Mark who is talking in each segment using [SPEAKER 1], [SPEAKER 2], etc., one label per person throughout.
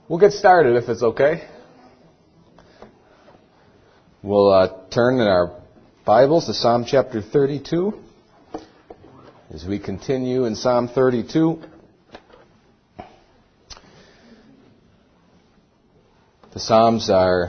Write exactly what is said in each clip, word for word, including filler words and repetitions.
[SPEAKER 1] We'll get started if it's okay. We'll uh, turn in our Bibles to Psalm chapter thirty-two. As we continue in Psalm thirty-two, the Psalms are,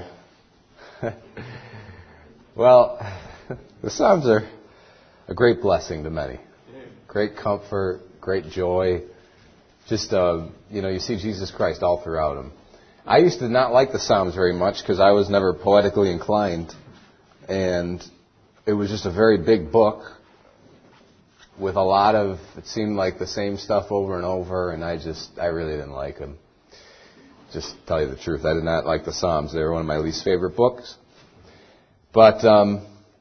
[SPEAKER 1] well, the Psalms are a great blessing to many. Great comfort, great joy. Just, uh, you know, you see Jesus Christ all throughout them. I used to not like the Psalms very much because I was never poetically inclined. And it was just a very big book with a lot of, it seemed like the same stuff over and over. And I just, I really didn't like them. Just to tell you the truth, I did not like the Psalms. They were one of my least favorite books. But um,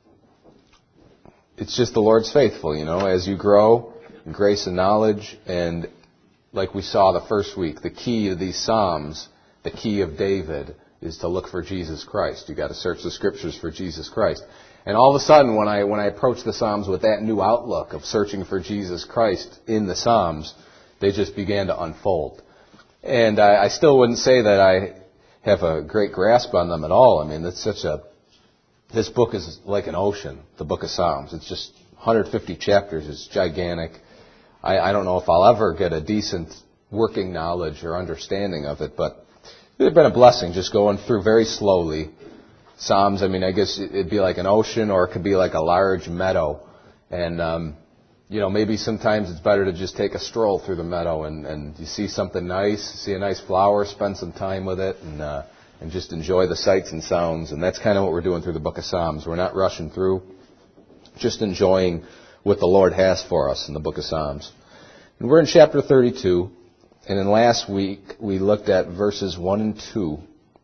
[SPEAKER 1] it's just the Lord's faithful, you know, as you grow in grace and knowledge. And like we saw the first week, the key to these Psalms, the key of David, is to look for Jesus Christ. You've got to search the Scriptures for Jesus Christ. And all of a sudden, when I when I approached the Psalms with that new outlook of searching for Jesus Christ in the Psalms, they just began to unfold. And I, I still wouldn't say that I have a great grasp on them at all. I mean, it's such a... This book is like an ocean, the book of Psalms. It's just one hundred fifty chapters. It's gigantic. I, I don't know if I'll ever get a decent working knowledge or understanding of it, but it's been a blessing just going through very slowly. Psalms, I mean, I guess it'd be like an ocean, or it could be like a large meadow. And, um, you know, maybe sometimes it's better to just take a stroll through the meadow and, and you see something nice, see a nice flower, spend some time with it, and uh, and just enjoy the sights and sounds. And that's kind of what we're doing through the book of Psalms. We're not rushing through, just enjoying what the Lord has for us in the book of Psalms. And we're in chapter thirty-two, and in last week we looked at verses one and two,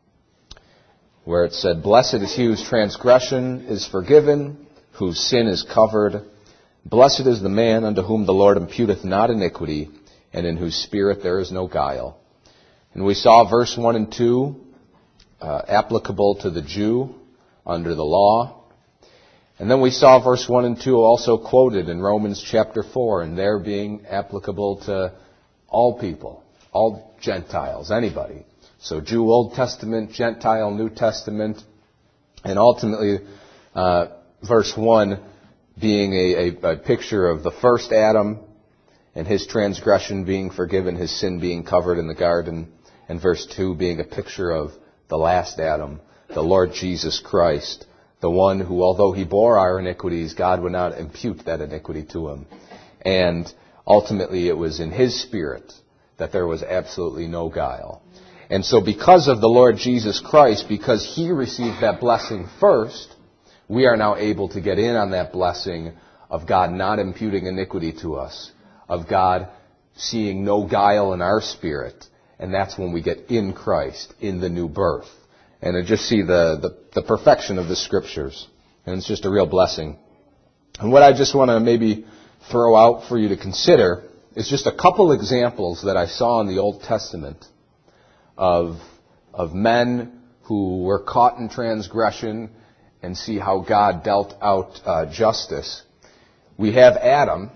[SPEAKER 1] where it said, "Blessed is he whose transgression is forgiven, whose sin is covered. Blessed is the man unto whom the Lord imputeth not iniquity, and in whose spirit there is no guile." And we saw verse one and two uh, applicable to the Jew under the law. And then we saw verse one and two also quoted in Romans chapter four, and there being applicable to all people, all Gentiles, anybody. So Jew Old Testament, Gentile New Testament, and ultimately uh, verse one being a, a, a picture of the first Adam and his transgression being forgiven, his sin being covered in the garden, and verse two being a picture of the last Adam, the Lord Jesus Christ, the one who, although he bore our iniquities, God would not impute that iniquity to him. And ultimately it was in his spirit that there was absolutely no guile. And so because of the Lord Jesus Christ, because he received that blessing first, we are now able to get in on that blessing of God not imputing iniquity to us, of God seeing no guile in our spirit. And that's when we get in Christ, in the new birth. And to just see the, the, the perfection of the Scriptures. And it's just a real blessing. And what I just want to maybe throw out for you to consider is just a couple examples that I saw in the Old Testament of, of men who were caught in transgression and see how God dealt out uh, justice. We have Adam,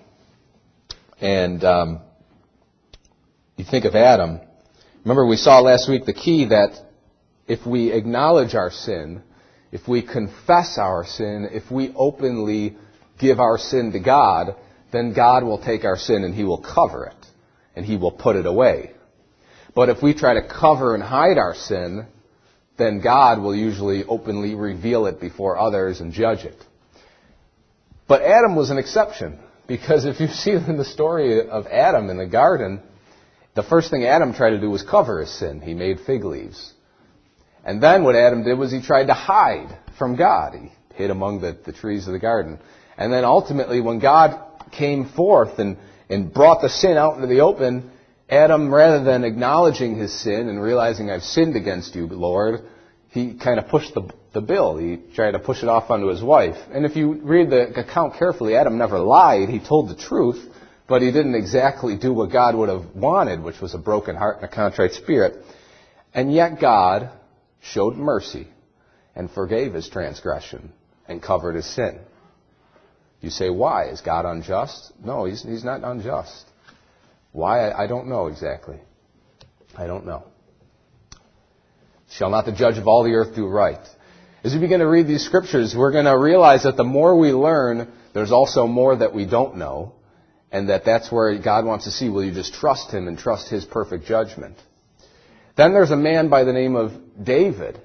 [SPEAKER 1] and um, you think of Adam. Remember we saw last week the key that if we acknowledge our sin, if we confess our sin, if we openly give our sin to God, then God will take our sin and he will cover it, and he will put it away. But if we try to cover and hide our sin, then God will usually openly reveal it before others and judge it. But Adam was an exception, because if you see in the story of Adam in the garden, the first thing Adam tried to do was cover his sin. He made fig leaves. And then what Adam did was he tried to hide from God. He hid among the, the trees of the garden. And then ultimately when God came forth and, and brought the sin out into the open, Adam, rather than acknowledging his sin and realizing, I've sinned against you, Lord, he kind of pushed the, the bill. He tried to push it off onto his wife. And if you read the account carefully, Adam never lied. He told the truth, but he didn't exactly do what God would have wanted, which was a broken heart and a contrite spirit. And yet God showed mercy and forgave his transgression and covered his sin. You say, why? Is God unjust? No, he's, he's not unjust. Why? I, I don't know exactly. I don't know. Shall not the judge of all the earth do right? As we begin to read these scriptures, we're going to realize that the more we learn, there's also more that we don't know, and that that's where God wants to see, will you just trust Him and trust His perfect judgment? Then there's a man by the name of David.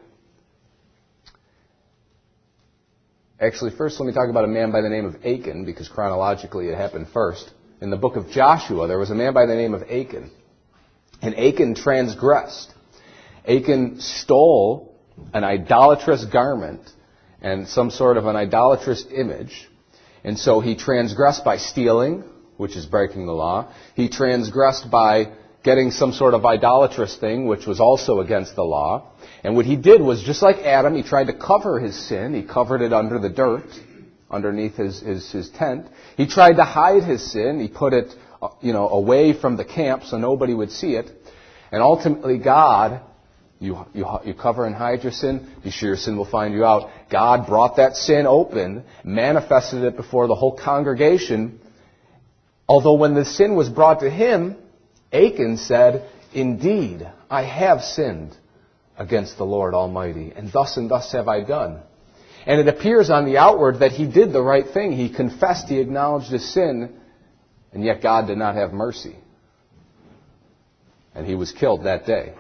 [SPEAKER 1] Actually, first let me talk about a man by the name of Achan, because chronologically it happened first. In the book of Joshua, there was a man by the name of Achan. And Achan transgressed. Achan stole an idolatrous garment and some sort of an idolatrous image. And so he transgressed by stealing, which is breaking the law. He transgressed by getting some sort of idolatrous thing, which was also against the law. And what he did was, just like Adam, he tried to cover his sin. He covered it under the dirt, underneath his, his, his tent. He tried to hide his sin. He put it, you know, away from the camp so nobody would see it. And ultimately God, you, you, you cover and hide your sin, be sure your sin will find you out. God brought that sin open, manifested it before the whole congregation. Although when the sin was brought to him, Achan said, "Indeed, I have sinned against the Lord Almighty, and thus and thus have I done." And it appears on the outward that he did the right thing. He confessed, he acknowledged his sin, and yet God did not have mercy. And he was killed that day.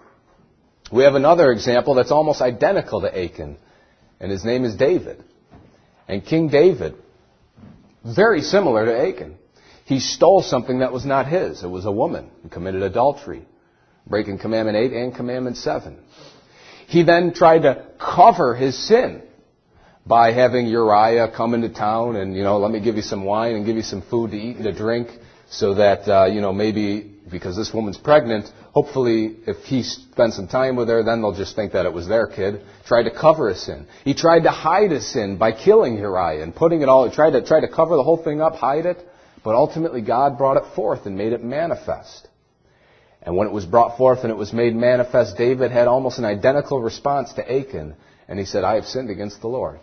[SPEAKER 1] We have another example that's almost identical to Achan, and his name is David. And King David, very similar to Achan. He stole something that was not his. It was a woman who committed adultery, breaking Commandment eight and Commandment seven. He then tried to cover his sin by having Uriah come into town and, you know, let me give you some wine and give you some food to eat and to drink so that, uh, you know, maybe because this woman's pregnant, hopefully if he spends some time with her, then they'll just think that it was their kid. Tried to cover his sin. He tried to hide his sin by killing Uriah and putting it all, tried to, tried to cover the whole thing up, hide it. But ultimately God brought it forth and made it manifest. And when it was brought forth and it was made manifest, David had almost an identical response to Achan. And he said, "I have sinned against the Lord."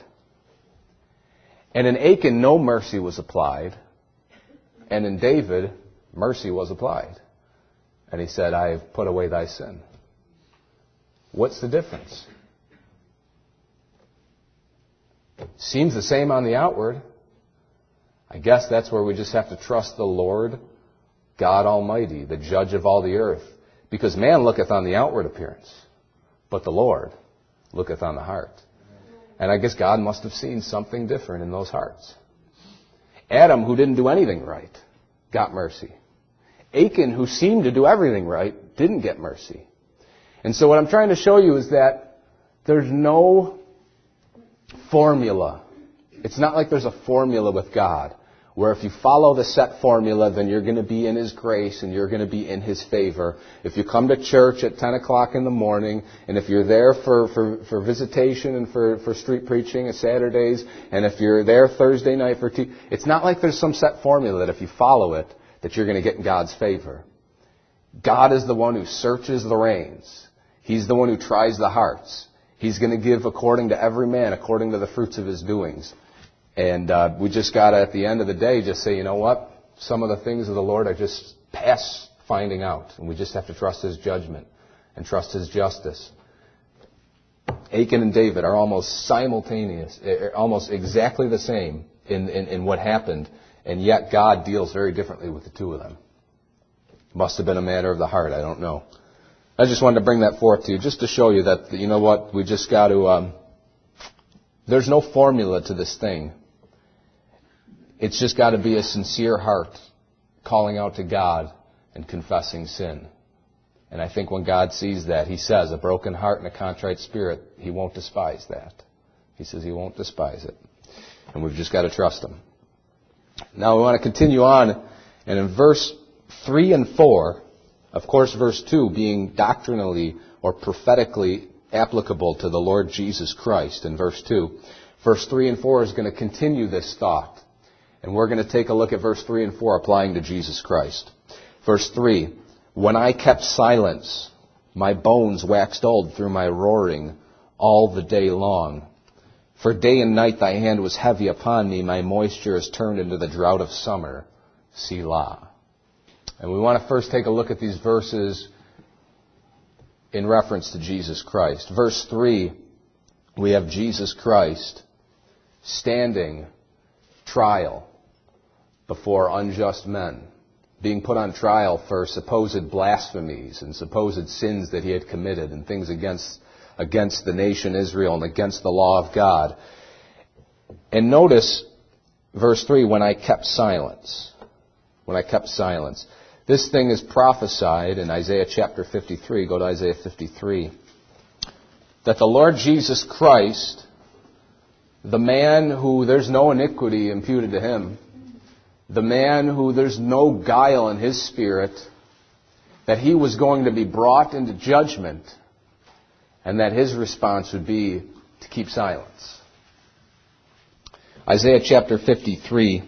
[SPEAKER 1] And in Achan, no mercy was applied. And in David, mercy was applied. And he said, "I have put away thy sin." What's the difference? Seems the same on the outward. I guess that's where we just have to trust the Lord, God Almighty, the judge of all the earth. Because man looketh on the outward appearance, but the Lord looketh on the heart. And I guess God must have seen something different in those hearts. Adam, who didn't do anything right, got mercy. Achan, who seemed to do everything right, didn't get mercy. And so what I'm trying to show you is that there's no formula. It's not like there's a formula with God, where if you follow the set formula, then you're going to be in His grace and you're going to be in His favor. If you come to church at ten o'clock in the morning, and if you're there for, for, for visitation and for, for street preaching on Saturdays, and if you're there Thursday night for tea, it's not like there's some set formula that if you follow it, that you're going to get in God's favor. God is the one who searches the reins. He's the one who tries the hearts. He's going to give according to every man, according to the fruits of his doings. And uh, we just got to, at the end of the day, just say, you know what? Some of the things of the Lord are just past finding out. And we just have to trust His judgment and trust His justice. Achan and David are almost simultaneous, almost exactly the same in, in, in what happened. And yet God deals very differently with the two of them. Must have been a matter of the heart. I don't know. I just wanted to bring that forth to you just to show you that, you know what, we just got to, um, there's no formula to this thing. It's just got to be a sincere heart calling out to God and confessing sin. And I think when God sees that, He says, a broken heart and a contrite spirit, He won't despise that. He says He won't despise it. And we've just got to trust Him. Now we want to continue on, and in verse three and four, of course verse two being doctrinally or prophetically applicable to the Lord Jesus Christ in verse two, verse three and four is going to continue this thought. And we're going to take a look at verse three and four applying to Jesus Christ. Verse three, when I kept silence, my bones waxed old through my roaring all the day long. For day and night thy hand was heavy upon me, my moisture is turned into the drought of summer. Selah. And we want to first take a look at these verses in reference to Jesus Christ. Verse three, we have Jesus Christ standing trial before unjust men, being put on trial for supposed blasphemies and supposed sins that he had committed and things against, against the nation Israel and against the law of God. And notice verse three, when I kept silence. When I kept silence. This thing is prophesied in Isaiah chapter fifty-three. Go to Isaiah fifty-three. That the Lord Jesus Christ, the man who there's no iniquity imputed to him, the man who there's no guile in his spirit, that he was going to be brought into judgment, and that his response would be to keep silence. Isaiah chapter fifty-three.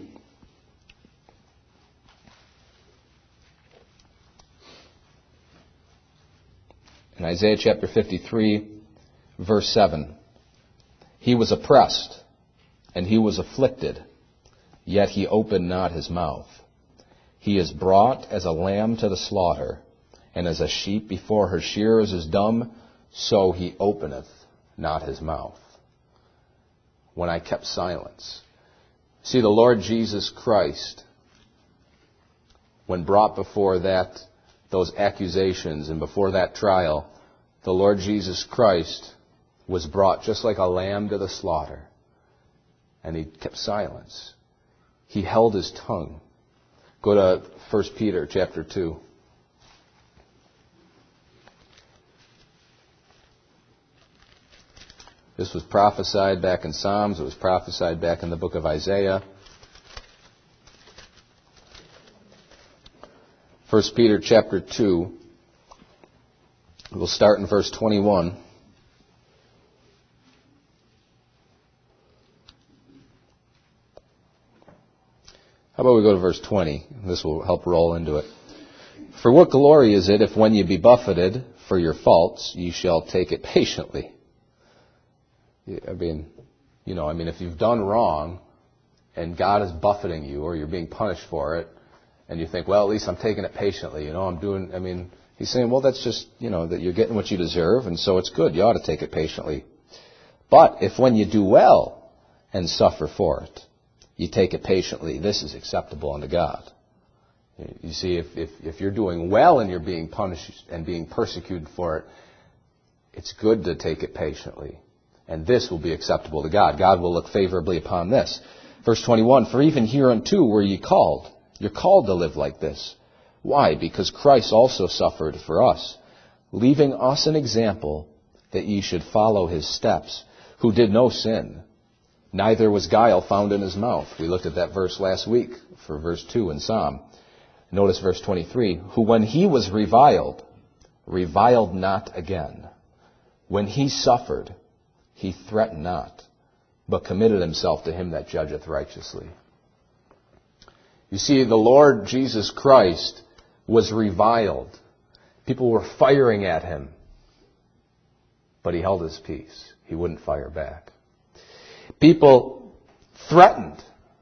[SPEAKER 1] In Isaiah chapter fifty-three, verse seven. He was oppressed, and he was afflicted, yet he opened not his mouth. He is brought as a lamb to the slaughter, and as a sheep before her shearers is dumb, so he openeth not his mouth. When I kept silence. See, the Lord Jesus Christ, when brought before that, those accusations and before that trial, the Lord Jesus Christ was brought just like a lamb to the slaughter. And he kept silence. He held his tongue. Go to First Peter chapter two. This was prophesied back in Psalms. It was prophesied back in the book of Isaiah. First Peter chapter two. We'll start in verse twenty-one. How about we go to verse twenty? This will help roll into it. For what glory is it if when ye be buffeted for your faults, ye shall take it patiently? I mean, you know, I mean, if you've done wrong and God is buffeting you or you're being punished for it, and you think, well, at least I'm taking it patiently, you know, I'm doing, I mean, he's saying, well, that's just, you know, that you're getting what you deserve, and so it's good. You ought to take it patiently. But if when you do well and suffer for it, you take it patiently, this is acceptable unto God. You see, if, if, if you're doing well and you're being punished and being persecuted for it, it's good to take it patiently. And this will be acceptable to God. God will look favorably upon this. Verse twenty-one, for even hereunto were ye called. You're called to live like this. Why? Because Christ also suffered for us, leaving us an example that ye should follow his steps, who did no sin, neither was guile found in his mouth. We looked at that verse last week for verse two in Psalm. Notice verse twenty-three, who when he was reviled, reviled not again. When he suffered, he threatened not, but committed himself to him that judgeth righteously. You see, the Lord Jesus Christ was reviled. People were firing at him, but he held his peace. He wouldn't fire back. People threatened.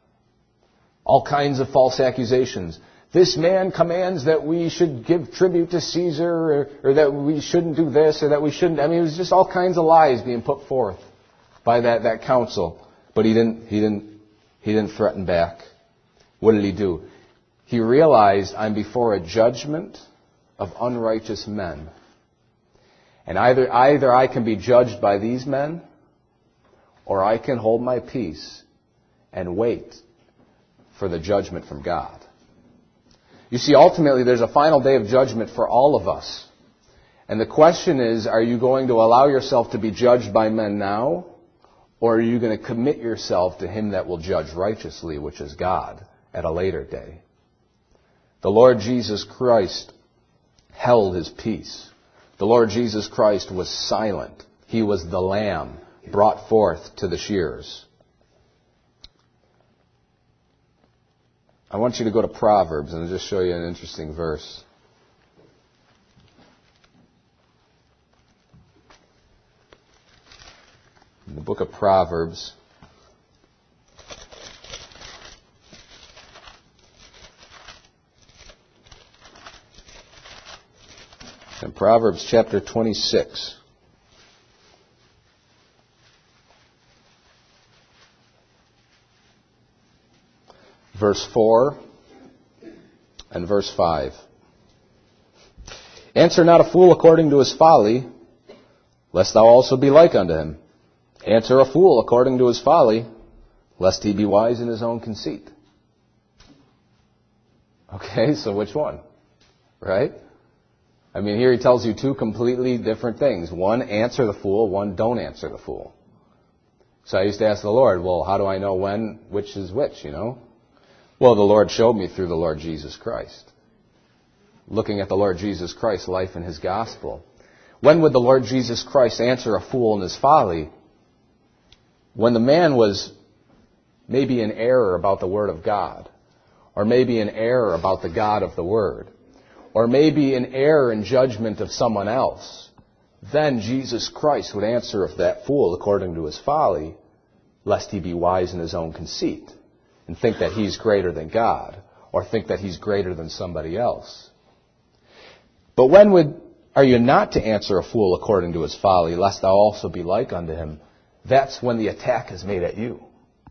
[SPEAKER 1] All kinds of false accusations. This man commands that we should give tribute to Caesar, or, or that we shouldn't do this, or that we shouldn't. I mean, it was just all kinds of lies being put forth by that, that council. But he didn't, he didn't, he didn't threaten back. What did he do? He realized, I'm before a judgment of unrighteous men. And either, either I can be judged by these men, or I can hold my peace and wait for the judgment from God. You see, ultimately, there's a final day of judgment for all of us. And the question is, are you going to allow yourself to be judged by men now? Or are you going to commit yourself to him that will judge righteously, which is God, at a later day? The Lord Jesus Christ held his peace. The Lord Jesus Christ was silent. He was the lamb brought forth to the shearers. I want you to go to Proverbs and I'll just show you an interesting verse. In the book of Proverbs, in Proverbs chapter twenty-six. Verse four and verse five. Answer not a fool according to his folly, lest thou also be like unto him. Answer a fool according to his folly, lest he be wise in his own conceit. Okay, so which one? Right? I mean, here he tells you two completely different things. One, answer the fool. One, don't answer the fool. So I used to ask the Lord, well, how do I know when, which is which, you know? Well, the Lord showed me through the Lord Jesus Christ. Looking at the Lord Jesus Christ's life and his gospel. When would the Lord Jesus Christ answer a fool in his folly? When the man was maybe in error about the Word of God, or maybe in error about the God of the Word, or maybe in error in judgment of someone else, then Jesus Christ would answer of that fool according to his folly, lest he be wise in his own conceit, and think that he's greater than God, or think that he's greater than somebody else. But when would are you not to answer a fool according to his folly, lest thou also be like unto him? That's when the attack is made at you.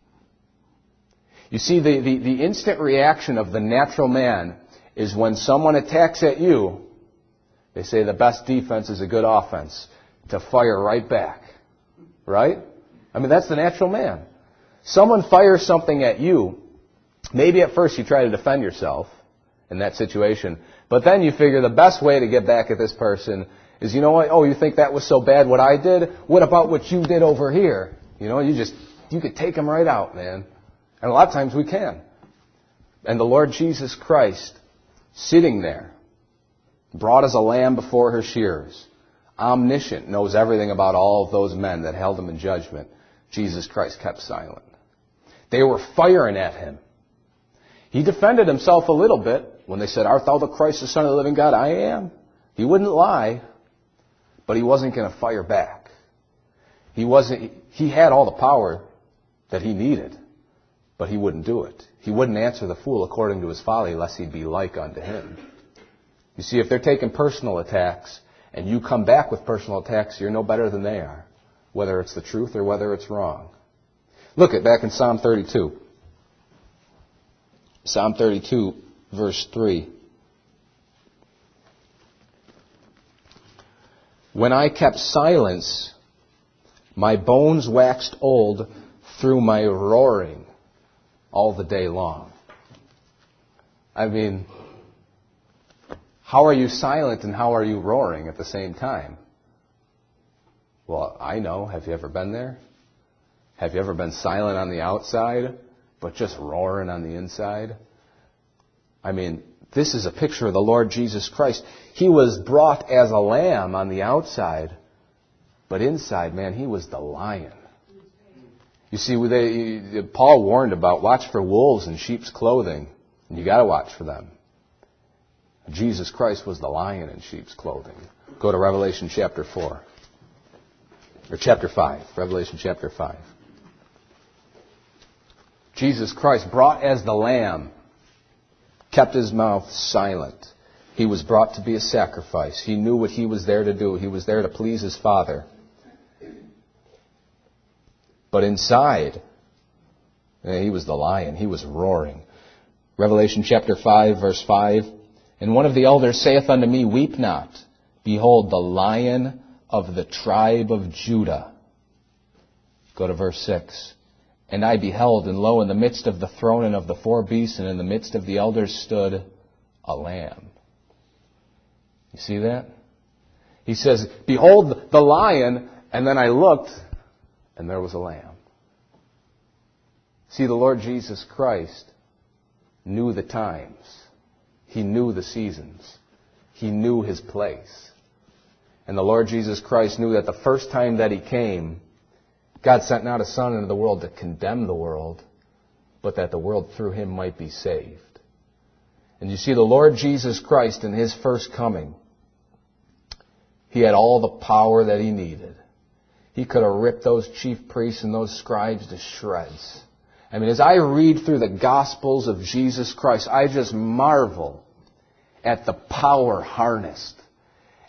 [SPEAKER 1] You see, the, the, the instant reaction of the natural man is when someone attacks at you, they say the best defense is a good offense, to fire right back. Right? I mean, that's the natural man. Someone fires something at you, maybe at first you try to defend yourself in that situation, but then you figure the best way to get back at this person is, you know what, oh, you think that was so bad what I did? What about what you did over here? You know, you just, you could take them right out, man. And a lot of times we can. And the Lord Jesus Christ, sitting there, brought as a lamb before her shearers, omniscient, knows everything about all of those men that held him in judgment. Jesus Christ kept silent. They were firing at him. He defended himself a little bit when they said, art thou the Christ, the Son of the living God? I am. He wouldn't lie, but he wasn't going to fire back. He wasn't. He had all the power that he needed, but he wouldn't do it. He wouldn't answer the fool according to his folly, lest he'd be like unto him. You see, if they're taking personal attacks, and you come back with personal attacks, you're no better than they are, whether it's the truth or whether it's wrong. Look at back in Psalm thirty-two. Psalm thirty-two, verse three. When I kept silence, my bones waxed old through my roaring all the day long. I mean, how are you silent and how are you roaring at the same time? Well, I know. Have you ever been there? Have you ever been silent on the outside, but just roaring on the inside? I mean, this is a picture of the Lord Jesus Christ. He was brought as a lamb on the outside, but inside, man, he was the lion. You see, they, Paul warned about watch for wolves in sheep's clothing, and you got to watch for them. Jesus Christ was the lion in sheep's clothing. Go to Revelation chapter four. Or chapter five. Revelation chapter five. Jesus Christ, brought as the lamb, kept his mouth silent. He was brought to be a sacrifice. He knew what he was there to do. He was there to please his Father. But inside, he was the lion. He was roaring. Revelation chapter five, verse five. And one of the elders saith unto me, weep not. Behold, the Lion of the tribe of Judah. Go to verse six. And I beheld, and lo, in the midst of the throne and of the four beasts, and in the midst of the elders stood a lamb. You see that? He says, behold the lion, and then I looked, and there was a lamb. See, the Lord Jesus Christ knew the times. He knew the seasons. He knew his place. And the Lord Jesus Christ knew that the first time that he came, God sent not a Son into the world to condemn the world, but that the world through him might be saved. And you see, the Lord Jesus Christ in his first coming, he had all the power that he needed. He could have ripped those chief priests and those scribes to shreds. I mean, as I read through the Gospels of Jesus Christ, I just marvel at the power harnessed,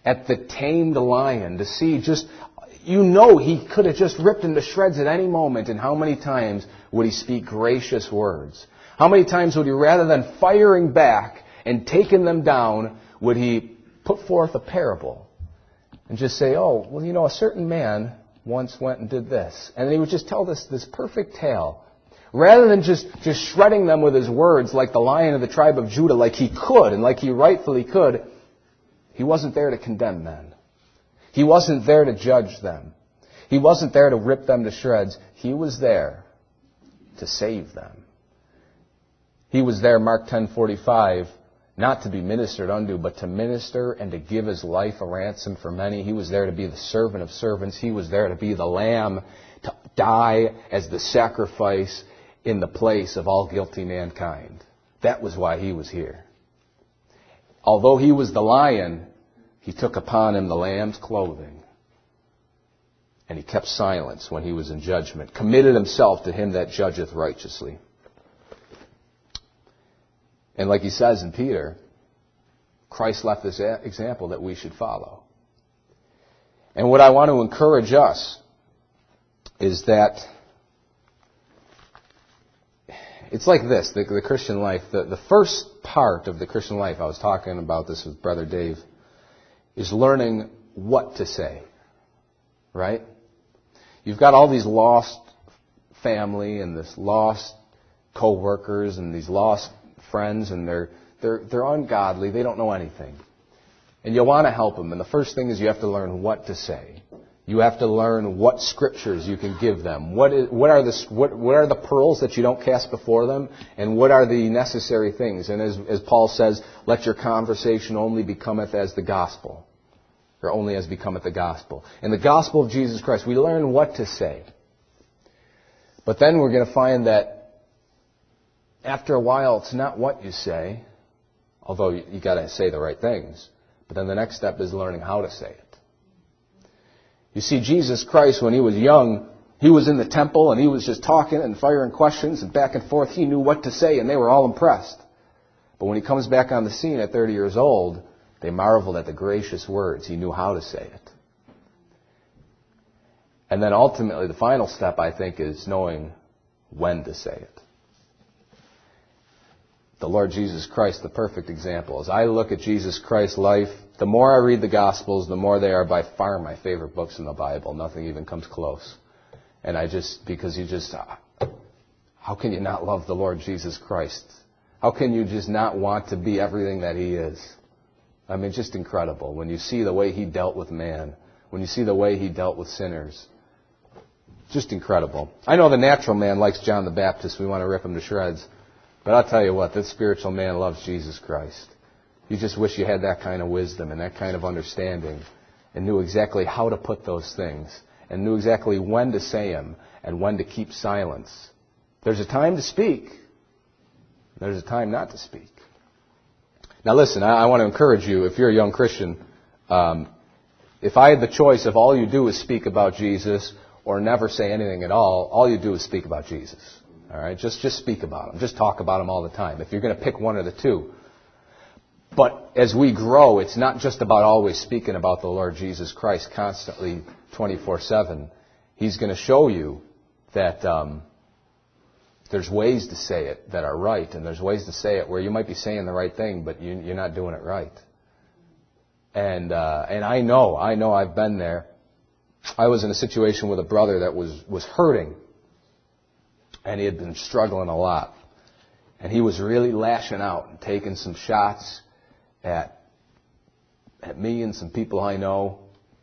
[SPEAKER 1] at the tamed lion, to see just, you know he could have just ripped him to shreds at any moment, and how many times would he speak gracious words? How many times would he, rather than firing back and taking them down, would he put forth a parable and just say, oh, well, you know, a certain man once went and did this. And then he would just tell this, this perfect tale. Rather than just, just shredding them with his words like the Lion of the tribe of Judah, like he could and like he rightfully could, he wasn't there to condemn men. He wasn't there to judge them. He wasn't there to rip them to shreds. He was there to save them. He was there, Mark ten forty-five, not to be ministered unto, but to minister and to give his life a ransom for many. He was there to be the servant of servants. He was there to be the lamb, to die as the sacrifice in the place of all guilty mankind. That was why he was here. Although he was the lion, he took upon him the lamb's clothing. And he kept silence when he was in judgment, committed himself to him that judgeth righteously. And like he says in Peter, Christ left this example that we should follow. And what I want to encourage us is that it's like this, the, the Christian life. The, the first part of the Christian life, I was talking about this with Brother Dave, is learning what to say. Right? You've got all these lost family and this lost co-workers and these lost friends, and they're they're they're ungodly. They don't know anything, and you want to help them. And the first thing is you have to learn what to say. You have to learn what scriptures you can give them. What is what are the what what are the pearls that you don't cast before them, and what are the necessary things? And as as Paul says, let your conversation only becometh as the gospel, or only as becometh the gospel. In the gospel of Jesus Christ, we learn what to say. But then we're going to find that after a while, it's not what you say, although you, you got to say the right things. But then the next step is learning how to say it. You see, Jesus Christ, when he was young, he was in the temple and he was just talking and firing questions and back and forth. He knew what to say and they were all impressed. But when he comes back on the scene at thirty years old, they marveled at the gracious words. He knew how to say it. And then ultimately, the final step, I think, is knowing when to say it. The Lord Jesus Christ, the perfect example. As I look at Jesus Christ's life, the more I read the Gospels, the more they are by far my favorite books in the Bible. Nothing even comes close. And I just, because you just, how can you not love the Lord Jesus Christ? How can you just not want to be everything that He is? I mean, just incredible. When you see the way He dealt with man, when you see the way He dealt with sinners, just incredible. I know the natural man likes John the Baptist. We want to rip him to shreds. But I'll tell you what, this spiritual man loves Jesus Christ. You just wish you had that kind of wisdom and that kind of understanding and knew exactly how to put those things and knew exactly when to say them and when to keep silence. There's a time to speak. There's a time not to speak. Now listen, I, I want to encourage you, if you're a young Christian, um, if I had the choice of all you do is speak about Jesus or never say anything at all, all you do is speak about Jesus. All right, just just speak about Him. Just talk about Him all the time. If you're going to pick one of the two. But as we grow, it's not just about always speaking about the Lord Jesus Christ constantly, twenty-four seven. He's going to show you that um, there's ways to say it that are right, and there's ways to say it where you might be saying the right thing, but you, you're not doing it right. And uh, and I know, I know, I've been there. I was in a situation with a brother that was was hurting. And he had been struggling a lot. And he was really lashing out and taking some shots at at me and some people I know.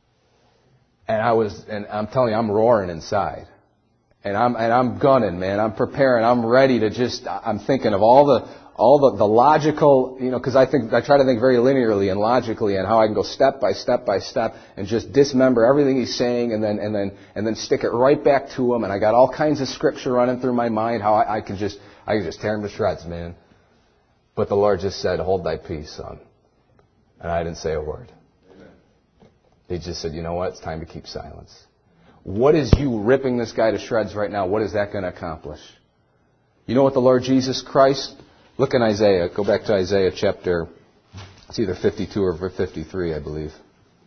[SPEAKER 1] And I was, and I'm telling you, I'm roaring inside. And I'm and I'm gunning, man. I'm preparing. I'm ready to just, I'm thinking of all the all the, the logical, you know, because I think I try to think very linearly and logically and how I can go step by step by step and just dismember everything he's saying and then and then and then stick it right back to him. And I got all kinds of scripture running through my mind how I, I can just I can just tear him to shreds, man. But the Lord just said, "Hold thy peace, son," and I didn't say a word. Amen. He just said, "You know what? It's time to keep silence." What is you ripping this guy to shreds right now? What is that going to accomplish? You know what the Lord Jesus Christ. Look in Isaiah. Go back to Isaiah chapter, it's either fifty-two or fifty-three, I believe.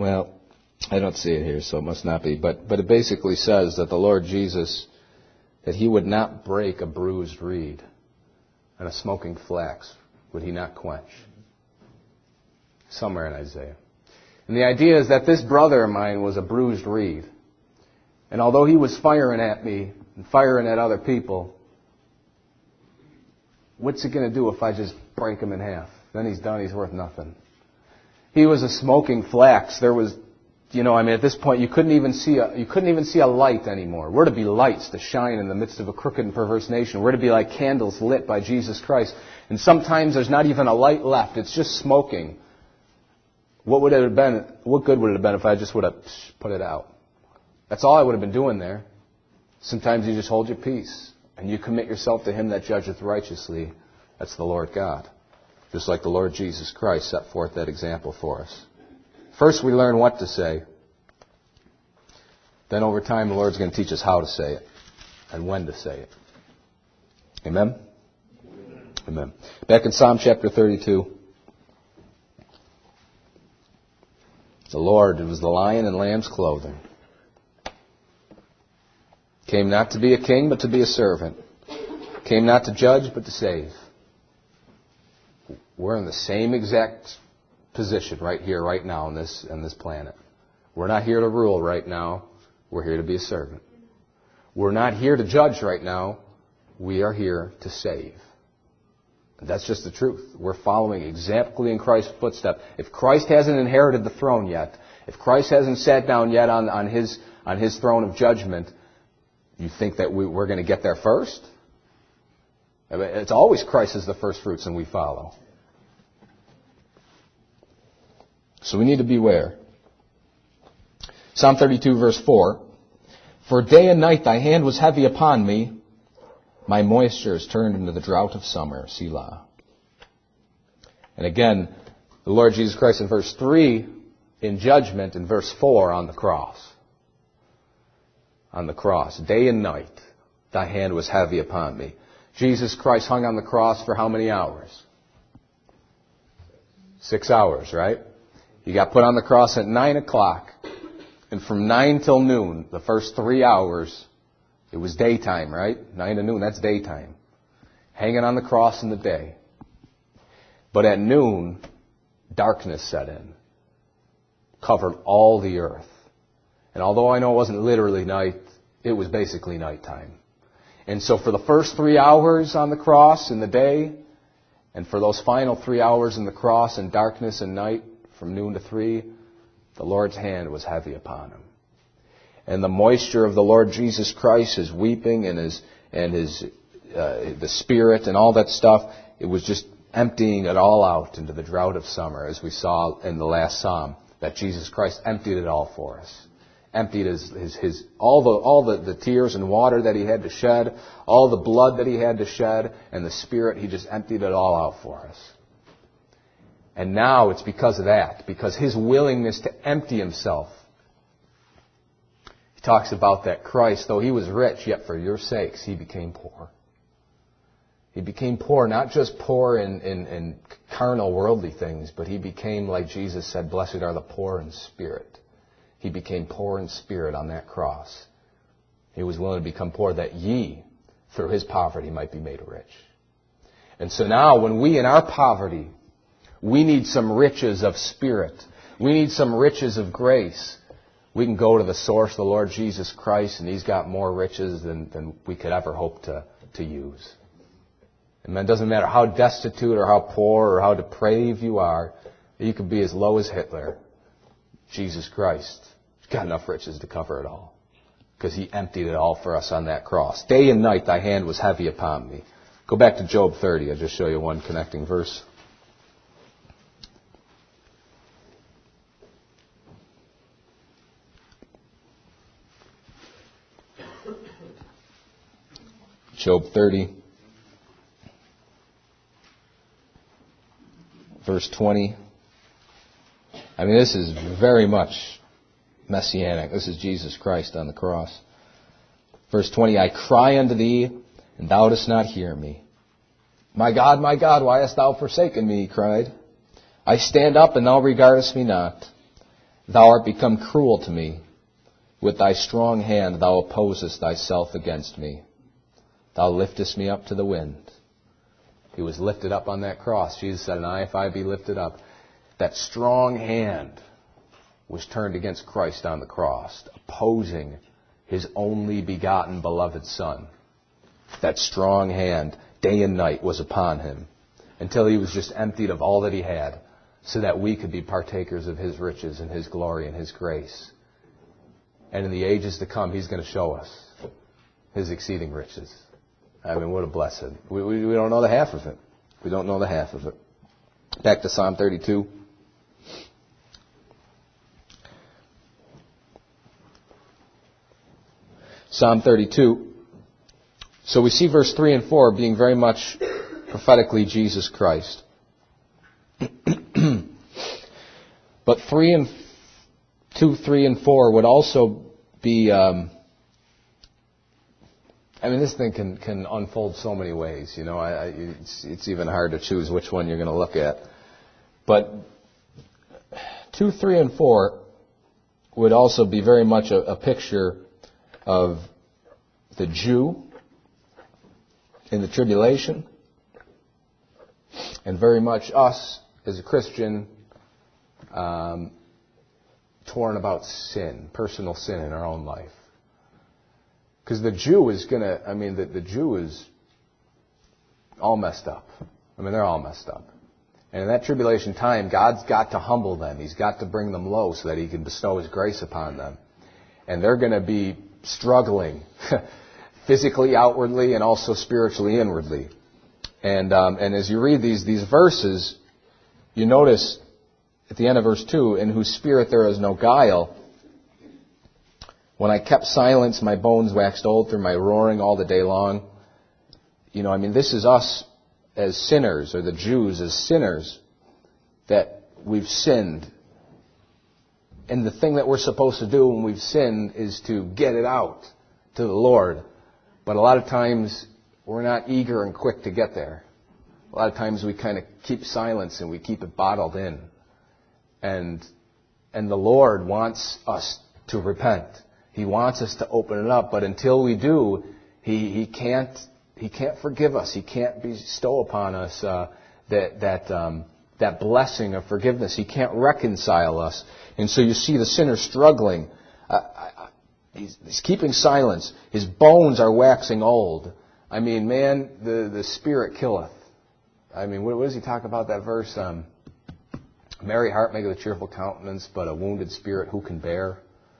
[SPEAKER 1] Well, I don't see it here, so it must not be. But but it basically says that the Lord Jesus, that he would not break a bruised reed, and a smoking flax would he not quench. Somewhere in Isaiah. And the idea is that this brother of mine was a bruised reed. And although he was firing at me and firing at other people, what's it going to do if I just break him in half? Then he's done, he's worth nothing. He was a smoking flax. There was, you know, I mean, at this point, you couldn't even see a, you couldn't even see a light anymore. We're to be lights to shine in the midst of a crooked and perverse nation. We're to be like candles lit by Jesus Christ. And sometimes there's not even a light left. It's just smoking. What would it have been? What good would it have been if I just would have put it out? That's all I would have been doing there. Sometimes you just hold your peace and you commit yourself to him that judgeth righteously. That's the Lord God. Just like the Lord Jesus Christ set forth that example for us. First we learn what to say. Then over time the Lord's going to teach us how to say it and when to say it. Amen? Amen. Back in Psalm chapter thirty-two. The Lord, it was the lion in lamb's clothing. Came not to be a king, but to be a servant. Came not to judge, but to save. We're in the same exact position right here, right now on this, on this planet. We're not here to rule right now. We're here to be a servant. We're not here to judge right now. We are here to save. That's just the truth. We're following exactly in Christ's footsteps. If Christ hasn't inherited the throne yet, if Christ hasn't sat down yet on, on his on his throne of judgment, you think that we, we're going to get there first? I mean, it's always Christ as the first fruits and we follow. So we need to beware. Psalm thirty-two verse four. For day and night thy hand was heavy upon me. My moisture is turned into the drought of summer, Selah. And again, the Lord Jesus Christ in verse three, in judgment, in verse four, on the cross. On the cross, day and night, thy hand was heavy upon me. Jesus Christ hung on the cross for how many hours? Six hours, right? He got put on the cross at nine o'clock. And from nine till noon, the first three hours, it was daytime, right? Nine to noon, that's daytime. Hanging on the cross in the day. But at noon, darkness set in. Covered all the earth. And although I know it wasn't literally night, it was basically nighttime. And so for the first three hours on the cross in the day, and for those final three hours in the cross in darkness and night, from noon to three, the Lord's hand was heavy upon him. And the moisture of the Lord Jesus Christ, his weeping and his and his uh, the Spirit and all that stuff, it was just emptying it all out into the drought of summer, as we saw in the last psalm, that Jesus Christ emptied it all for us. Emptied his, his, his all the all the, the tears and water that he had to shed, all the blood that he had to shed, and the Spirit, he just emptied it all out for us. And now it's because of that, because his willingness to empty himself. He talks about that Christ, though he was rich, yet for your sakes he became poor. He became poor, not just poor in, in, in carnal, worldly things, but he became, like Jesus said, blessed are the poor in spirit. He became poor in spirit on that cross. He was willing to become poor that ye, through his poverty, might be made rich. And so now, when we in our poverty, we need some riches of spirit, we need some riches of grace, we can go to the source, the Lord Jesus Christ, and he's got more riches than, than we could ever hope to, to use. And it doesn't matter how destitute or how poor or how depraved you are, you could be as low as Hitler. Jesus Christ has got enough riches to cover it all, because he emptied it all for us on that cross. Day and night thy hand was heavy upon me. Go back to Job thirty. I'll just show you one connecting verse. Job thirty. Verse twenty. I mean, this is very much messianic. This is Jesus Christ on the cross. Verse twenty, I cry unto thee, and thou dost not hear me. My God, my God, why hast thou forsaken me? He cried. I stand up, and thou regardest me not.
[SPEAKER 2] Thou art become cruel to me. With thy strong hand thou opposest thyself against me. Thou liftest me up to the wind.
[SPEAKER 1] He was lifted up on that cross. Jesus said, and I, if I be lifted up. That strong hand was turned against Christ on the cross, opposing His only begotten beloved Son. That strong hand, day and night, was upon Him until He was just emptied of all that He had, so that we could be partakers of His riches and His glory and His grace. And in the ages to come, He's going to show us His exceeding riches. I mean, what a blessing. We, we, we don't know the half of it. We don't know the half of it. Back to Psalm thirty-two. Psalm thirty-two. So we see verse three and four being very much prophetically Jesus Christ. But three and two, three and four would also be. Um, I mean, this thing can can unfold so many ways. You know, I, I, it's it's even hard to choose which one you're going to look at. But two, three, and four would also be very much a, a picture of the Jew in the tribulation, and very much us as a Christian um, torn about sin, personal sin in our own life. Because the Jew is going to, I mean, the, the Jew is all messed up. I mean, they're all messed up. And in that tribulation time, God's got to humble them. He's got to bring them low so that He can bestow His grace upon them. And they're going to be struggling physically, outwardly, and also spiritually, inwardly. And um, and as you read these these verses, you notice at the end of verse two, in whose spirit there is no guile. When I kept silence, my bones waxed old through my roaring all the day long. You know, I mean, this is us as sinners, or the Jews as sinners, that we've sinned. And the thing that we're supposed to do when we've sinned is to get it out to the Lord. But a lot of times, we're not eager and quick to get there. A lot of times we kind of keep silence and we keep it bottled in. And and the Lord wants us to repent. He wants us to open it up. But until we do, He, he can't He can't forgive us. He can't bestow upon us uh, that that um, that blessing of forgiveness. He can't reconcile us. And so you see the sinner struggling. Uh, I, he's, he's keeping silence. His bones are waxing old. I mean, man, the, the spirit killeth. I mean, what, what does he talk about that verse? Um, Merry heart maketh a cheerful countenance, but a wounded spirit who can bear?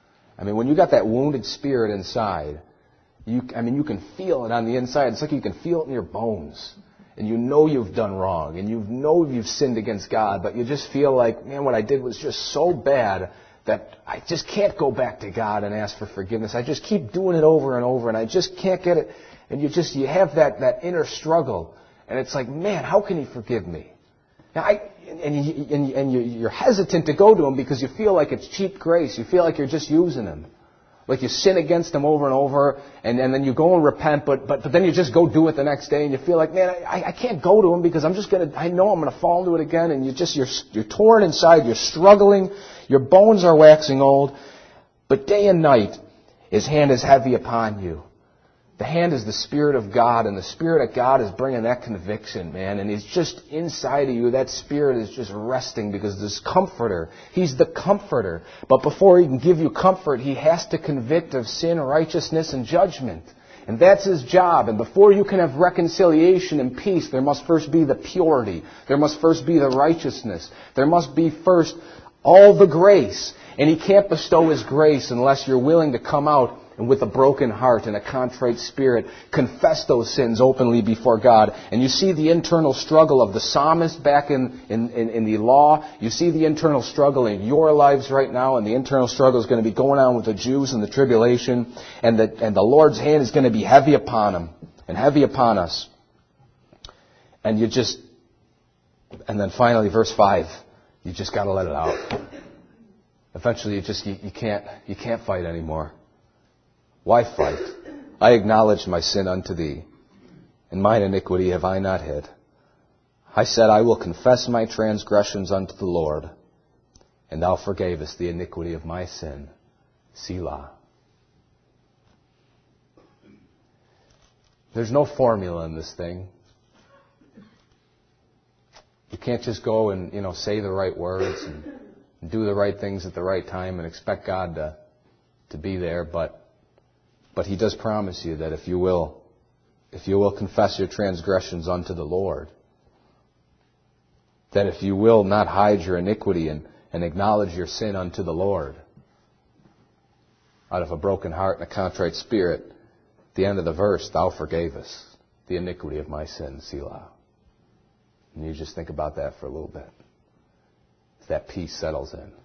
[SPEAKER 1] I mean, when you got that wounded spirit inside, you, I mean, you can feel it on the inside. It's like you can feel it in your bones. And you know you've done wrong. And you know you've sinned against God. But you just feel like, man, what I did was just so bad that I just can't go back to God and ask for forgiveness. I just keep doing it over and over. And I just can't get it. And you just, you have that, that inner struggle. And it's like, man, how can He forgive me? Now, I, and, you, and, and you're hesitant to go to Him because you feel like it's cheap grace. You feel like you're just using Him. Like you sin against Him over and over, and, and then you go and repent, but, but but then you just go do it the next day, and you feel like, man, I, I can't go to Him because I'm just gonna, I know I'm gonna fall into it again, and you just you're you're torn inside, you're struggling, your bones are waxing old, but day and night His hand is heavy upon you. The hand is the Spirit of God, and the Spirit of God is bringing that conviction, man. And He's just inside of you. That Spirit is just resting because this Comforter, He's the Comforter. But before He can give you comfort, He has to convict of sin, righteousness, and judgment. And that's His job. And before you can have reconciliation and peace, there must first be the purity. There must first be the righteousness. There must be first all the grace. And He can't bestow His grace unless you're willing to come out and with a broken heart and a contrite spirit, confess those sins openly before God. And you see the internal struggle of the psalmist back in, in, in, in the law. You see the internal struggle in your lives right now, and the internal struggle is going to be going on with the Jews in the tribulation. And the, and the Lord's hand is going to be heavy upon them and heavy upon us. And you just, and then finally, verse five, you just got to let it out. Eventually, you just, you, you can't, you can't fight anymore. Why fight? I acknowledge my sin unto Thee, and mine iniquity have I not hid. I said, I will confess my transgressions unto the Lord, and thou forgavest the iniquity of my sin. Selah. There's no formula in this thing. You can't just go and, you know, say the right words and, and do the right things at the right time and expect God to, to be there. But, but He does promise you that if you will, if you will confess your transgressions unto the Lord, that if you will not hide your iniquity and, and acknowledge your sin unto the Lord, out of a broken heart and a contrite spirit, at the end of the verse, thou forgavest the iniquity of my sin, Selah. And you just think about that for a little bit. As that peace settles in.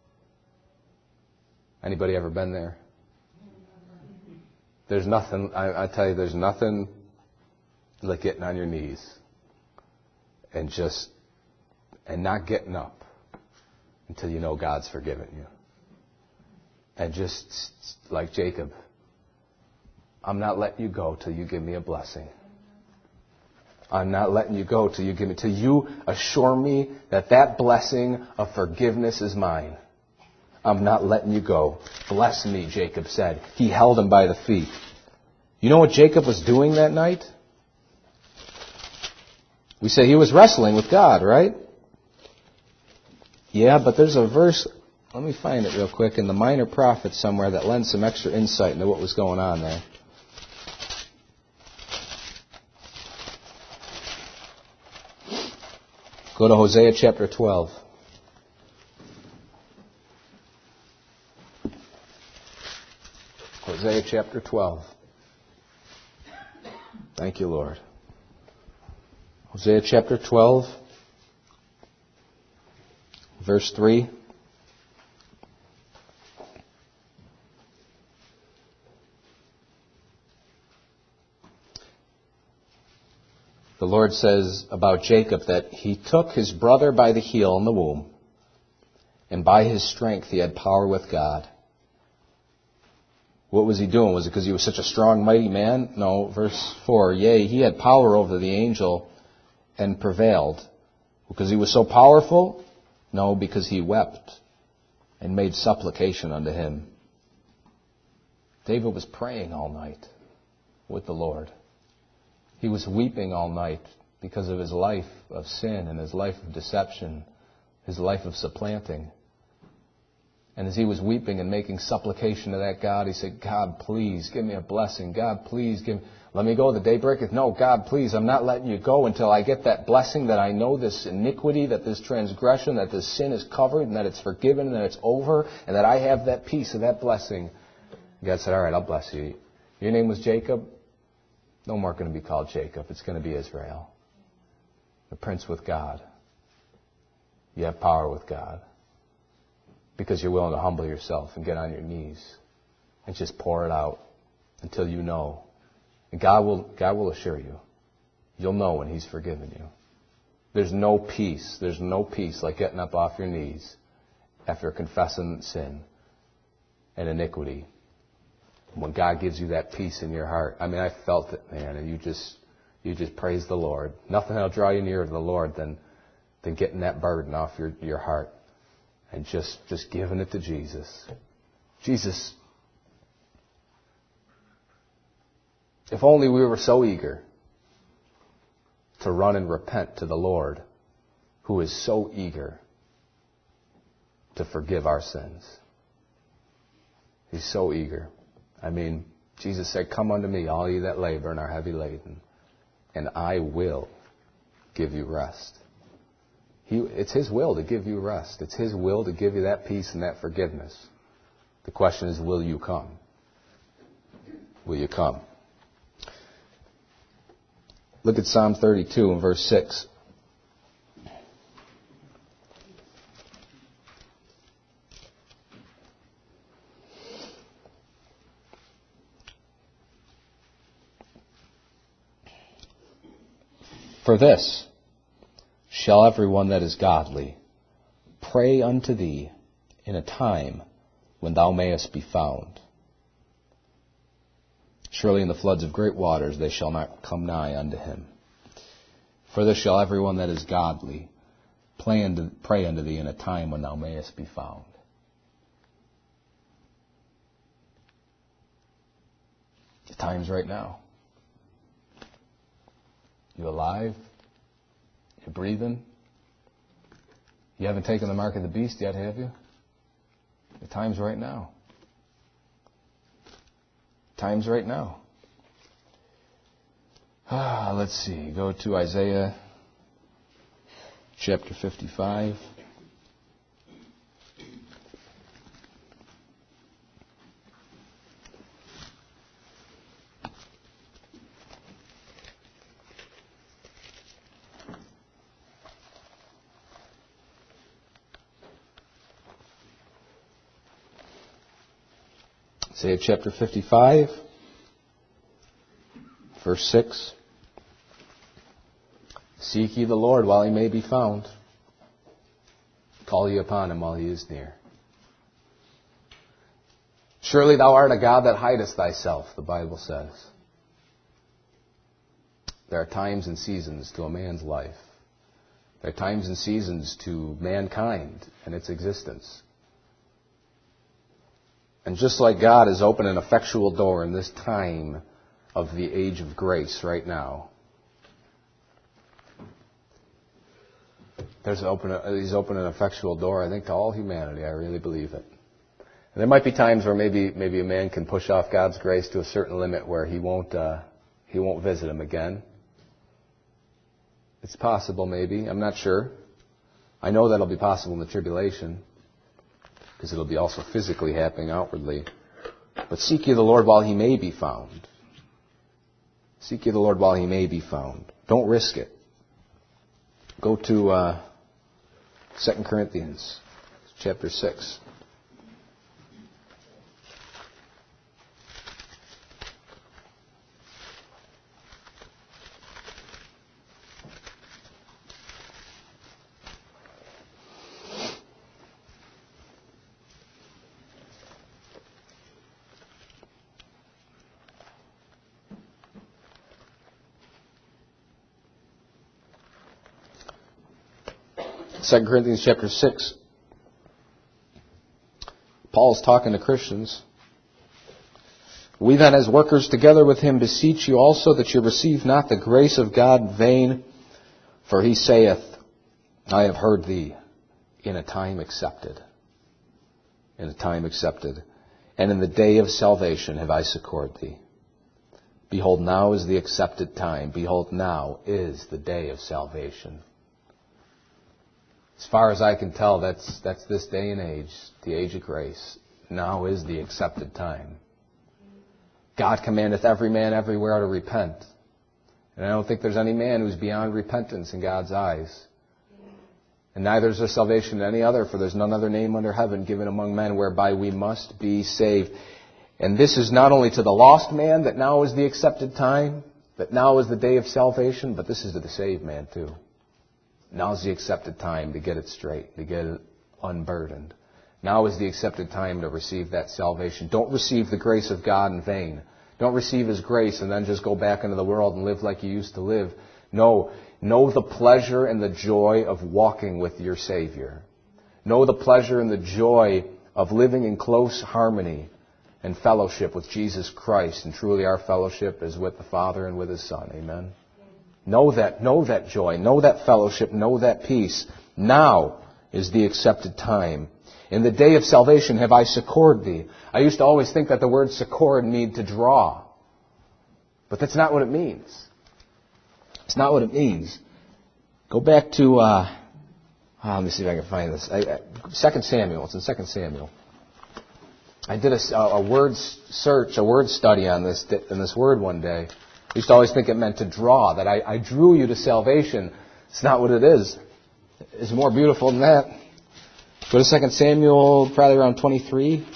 [SPEAKER 1] Anybody ever been there? There's nothing, I, I tell you, there's nothing like getting on your knees and just, and not getting up until you know God's forgiven you. And just like Jacob, I'm not letting you go till you give me a blessing. I'm not letting you go till you give me, till you assure me that that blessing of forgiveness is mine. I'm not letting you go. Bless me, Jacob said. He held him by the feet. You know what Jacob was doing that night? We say he was wrestling with God, right? Yeah, but there's a verse, let me find it real quick, in the Minor Prophets somewhere that lends some extra insight into what was going on there. Go to Hosea chapter twelve. Hosea chapter twelve. Thank you, Lord. Hosea chapter twelve, verse three. The Lord says about Jacob that he took his brother by the heel in the womb, and by his strength he had power with God. What was he doing? Was it because he was such a strong, mighty man? No. Verse four, yea, he had power over the angel and prevailed. Because he was so powerful? No, because he wept and made supplication unto him. David was praying all night with the Lord. He was weeping all night because of his life of sin and his life of deception, his life of supplanting. And as he was weeping and making supplication to that God, he said, God, please give me a blessing. God, please give me, let me go. The day breaketh. No, God, please, I'm not letting you go until I get that blessing that I know this iniquity, that this transgression, that this sin is covered and that it's forgiven and that it's over and that I have that peace of that blessing. God said, all right, I'll bless you. Your name was Jacob. No more going to be called Jacob. It's going to be Israel. The prince with God. You have power with God. Because you're willing to humble yourself and get on your knees and just pour it out until you know. And God will, God will assure you. You'll know when He's forgiven you. There's no peace. There's no peace like getting up off your knees after confessing sin and iniquity. When God gives you that peace in your heart. I mean, I felt it, man, and you just you just praise the Lord. Nothing will draw you nearer to the Lord than, than getting that burden off your, your heart and just, just giving it to Jesus. Jesus, if only we were so eager to run and repent to the Lord, who is so eager to forgive our sins. He's so eager. I mean, Jesus said, come unto me, all ye that labor and are heavy laden, and I will give you rest. He, it's His will to give you rest. It's His will to give you that peace and that forgiveness. The question is, will you come? Will you come? Look at Psalm thirty-two and verse six. For this shall everyone that is godly pray unto thee in a time when thou mayest be found. Surely in the floods of great waters they shall not come nigh unto him. For this shall everyone that is godly
[SPEAKER 2] Pray unto, pray unto thee in a time when thou mayest be found. The time's right now. You alive? You breathing? You haven't taken the mark of the beast yet, have you? The time's right now. Time's right now. Ah, let's see. Go to Isaiah chapter fifty-five. Isaiah chapter fifty-five, verse six. Seek ye the Lord while he may be found. Call ye upon him while he is near. Surely thou art a God that hidest thyself, the Bible says. There are times and seasons to a man's life. There are times and seasons to mankind and its existence. And just like God has opened an effectual door in this time of the age of grace right now, there's open, He's opened an effectual door, I think, to all humanity. I really believe it. And there might be times where maybe maybe a man can push off God's grace to a certain limit where he won't uh, he won't visit him again. It's possible, maybe. I'm not sure. I know that'll be possible in the tribulation, because it'll be also physically happening outwardly. But seek ye the Lord while he may be found. Seek ye the Lord while he may be found. Don't risk it. Go to uh, Second Corinthians chapter six. Second Corinthians chapter six. Paul's talking to Christians. We then as workers together with him beseech you also that you receive not the grace of God in vain, for he saith, I have heard thee in a time accepted. In a time accepted. And in the day of salvation have I succored thee. Behold, now is the accepted time. Behold, now is the day of salvation. As far as I can tell, that's that's this day and age, the age of grace. Now is the accepted time. God commandeth every man everywhere to repent. And I don't think there's any man who's beyond repentance in God's eyes. And neither is there salvation in any other, for there's none other name under heaven given among men whereby we must be saved. And this is not only to the lost man that now is the accepted time, that now is the day of salvation, but this is to the saved man too. Now's the accepted time to get it straight, to get it unburdened. Now is the accepted time to receive that salvation. Don't receive the grace of God in vain. Don't receive His grace and then just go back into the world and live like you used to live. No, know the pleasure and the joy of walking with your Savior. Know the pleasure and the joy of living in close harmony and fellowship with Jesus Christ. And truly our fellowship is with the Father and with His Son. Amen. Know that, know that joy, know that fellowship, know that peace. Now is the accepted time. In the day of salvation have I succored thee. I used to always think that the word succored meant to draw. But that's not what it means. It's not what it means. Go back to, uh, oh, let me see if I can find this. I, I, Second Samuel. It's in Second Samuel. I did a, a word search, a word study on this, on this word one day. I used to always think it meant to draw, that I, I drew you to salvation. It's not what it is. It's more beautiful than that. Go to Second Samuel, probably around twenty-three.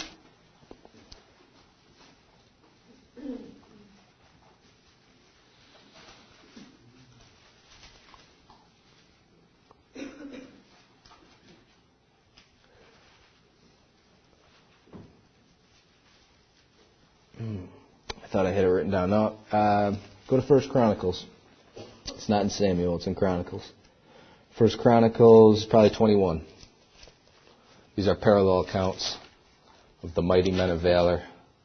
[SPEAKER 2] I thought I had it written down. No, uh, go to First Chronicles. It's not in Samuel, it's in Chronicles. First Chronicles, probably twenty-one. These are parallel accounts of the mighty men of valor.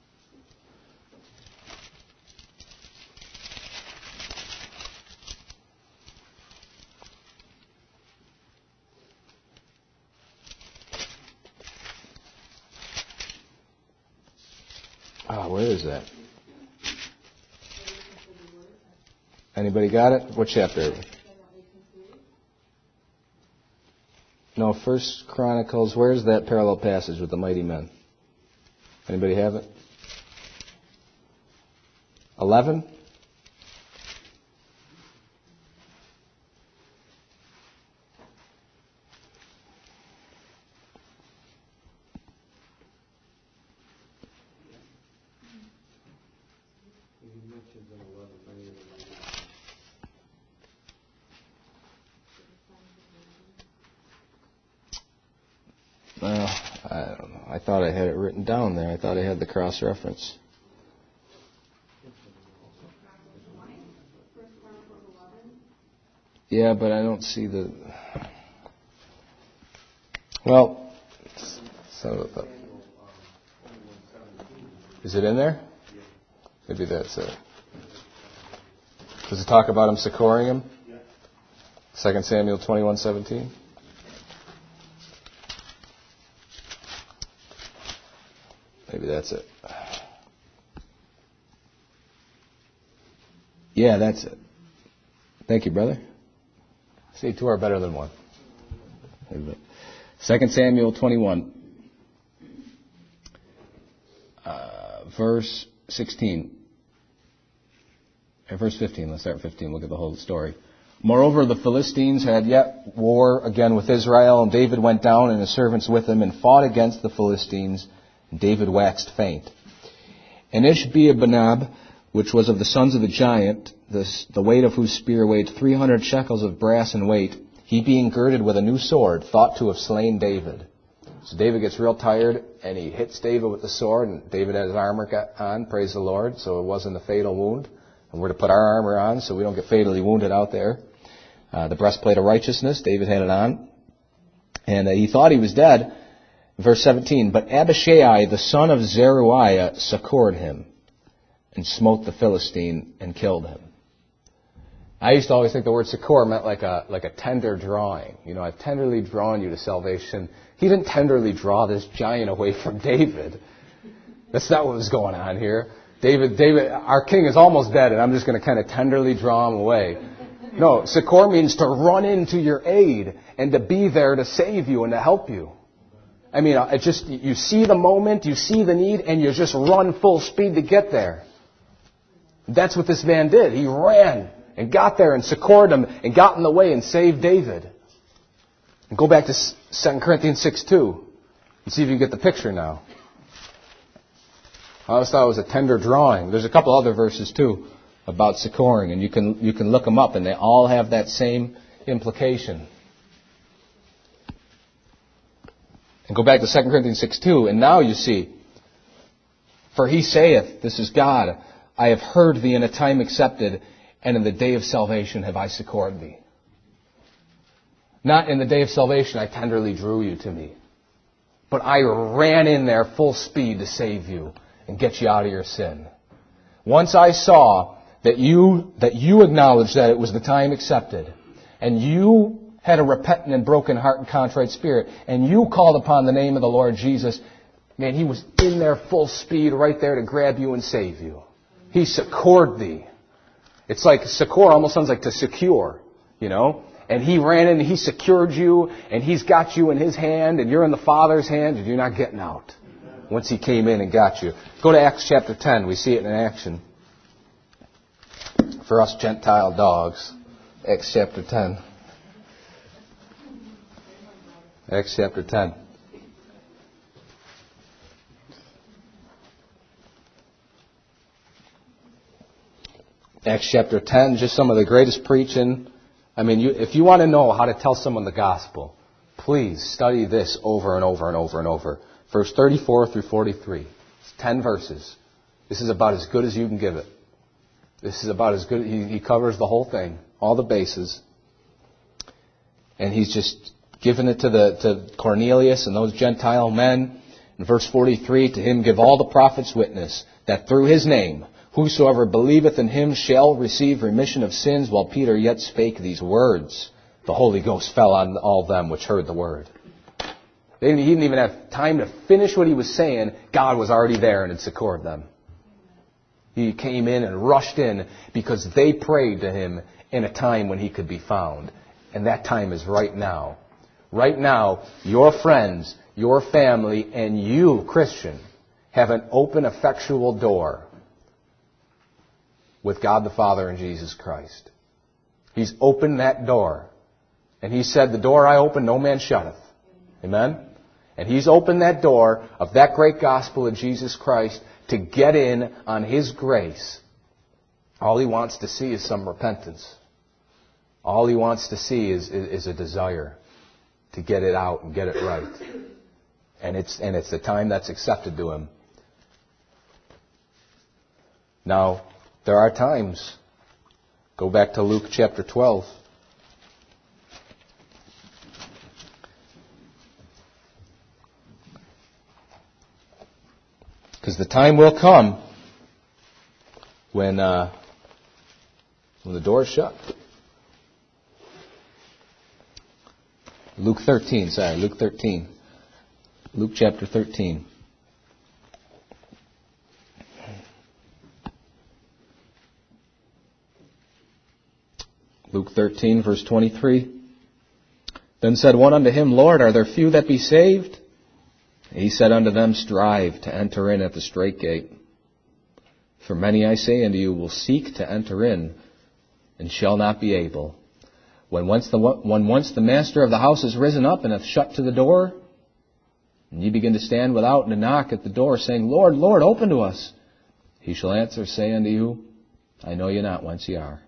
[SPEAKER 2] Ah, where is that? Anybody got it? What chapter? No, First Chronicles. Where's that parallel passage with the mighty men? Anybody have it? Eleven? Well, I don't know. I thought I had it written down there. I thought I had the cross-reference. Yeah, but I don't see the... Well, so is it in there? Maybe that's it. Does it talk about him succoring him? Second Samuel twenty-one seventeen. Maybe that's it. Yeah, that's it. Thank you, brother.
[SPEAKER 1] See, two are better than one.
[SPEAKER 2] Second Samuel twenty-one, uh, verse sixteen. Or verse fifteen. Let's start at fifteen. Look at the whole story. Moreover, the Philistines had yet war again with Israel, and David went down and his servants with him and fought against the Philistines. David waxed faint. And Ishbi-benob, which was of the sons of the giant, the, the weight of whose spear weighed three hundred shekels of brass in weight, he being girded with a new sword, thought to have slain David. So David gets real tired, and he hits David with the sword, and David had his armor on, praise the Lord, so it wasn't a fatal wound. And we're to put our armor on so we don't get fatally wounded out there. Uh, the breastplate of righteousness, David had it on. And uh, he thought he was dead. Verse seventeen, but Abishai, the son of Zeruiah, succored him and smote the Philistine and killed him.
[SPEAKER 1] I used to always think the word succor meant like a like a tender drawing. You know, I've tenderly drawn you to salvation. He didn't tenderly draw this giant away from David. That's not what was going on here. David, David, our king is almost dead, and I'm just going to kind of tenderly draw him away. No, succor means to run into your aid and to be there to save you and to help you. I mean, it just, you see the moment, you see the need, and you just run full speed to get there. That's what this man did. He ran and got there and succored him and got in the way and saved David. And go back to Second Corinthians six two and see if you get the picture now. I always thought it was a tender drawing. There's a couple other verses too about succoring, and you can you can look them up, and they all have that same implication. And go back to Second Corinthians six two, and now you see, for he saith, this is God, I have heard thee in a time accepted, and in the day of salvation have I succored thee. Not in the day of salvation I tenderly drew you to me, but I ran in there full speed to save you and get you out of your sin. Once I saw that you that you acknowledged that it was the time accepted, and you had a repentant and broken heart and contrite spirit, and you called upon the name of the Lord Jesus, man, he was in there full speed right there to grab you and save you. He succored thee. It's like succor almost sounds like to secure, you know. And he ran in and he secured you, and he's got you in his hand, and you're in the Father's hand, and you're not getting out once he came in and got you. Go to Acts chapter ten. We see it in action. For us Gentile dogs. Acts chapter ten. Acts chapter ten. Acts chapter ten, just some of the greatest preaching. I mean, you, if you want to know how to tell someone the gospel, please study this over and over and over and over. Verse thirty-four through forty-three. It's ten verses. This is about as good as you can give it. This is about as good. He, he covers the whole thing, all the bases.
[SPEAKER 2] and he's just given it to the to Cornelius and those Gentile men. In verse forty-three, to him give all the prophets witness, that through his name whosoever believeth in him shall receive remission of sins. While Peter yet spake these words, the Holy Ghost fell on all them which heard the word. They didn't, he didn't even have time to finish what he was saying. God was already there and had succored them. He came in and rushed in because they prayed to him in a time when he could be found. And that time is right now. Right now, your friends, your family, and you, Christian, have an open, effectual door with God the Father and Jesus Christ. He's opened that door. And he said, the door I open, no man shutteth. Amen? And he's opened that door of that great gospel of Jesus Christ to get in on his grace. All he wants to see is some repentance. All he wants to see is, is, is a desire to get it out and get it right. And it's, and it's the time that's accepted to him. Now, there are times. Go back to Luke chapter twelve. Because the time will come when uh, when the door is shut. Luke thirteen, sorry, Luke thirteen. Luke chapter thirteen. Luke thirteen, verse twenty-three. Then said one unto him, Lord, are there few that be saved? He said unto them, strive to enter in at the strait gate. For many, I say unto you, will seek to enter in, and shall not be able. When once the when once the master of the house is risen up and hath shut to the door, and ye begin to stand without and to knock at the door, saying, Lord, Lord, open to us, he shall answer, say unto you, I know you not whence ye are.